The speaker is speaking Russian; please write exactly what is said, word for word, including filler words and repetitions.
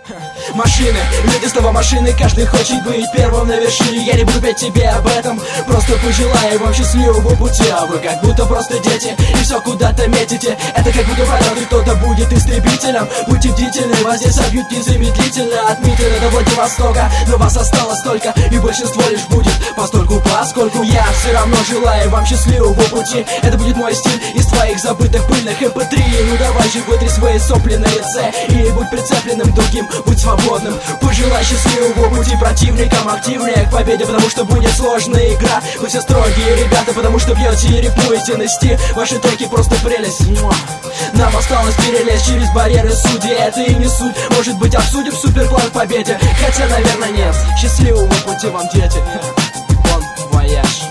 Машины, люди снова машины, каждый хочет быть первым на вершине. Я не буду петь тебе об этом, просто пожелаю вам счастливого пути. А вы как будто просто дети и все куда-то метите. Это как будто полеты, кто-то будет истребителем. Будьте бдительны, вас здесь собьют незамедлительно. Отметили до Владивостока, но вас осталось только, и большинство лишь будет постольку, поскольку я все равно желаю вам счастливого пути. Это будет мой стиль из твоих забытых пыльных эм пэ три. Ну давай же вытри свои сопли на лице и будь прицепленным другим, будь свободным. Пожелай счастливого пути противникам, активнее к победе, потому что будет сложная игра. Вы все строгие ребята, потому что бьете и рифмуете на стих. Ваши треки просто прелесть. Нам осталось перелезть через барьеры судей. Это и не суть, может быть обсудим суперплан к победе. Хотя, наверное, нет. Счастливого пути вам, дети. Бон вояж.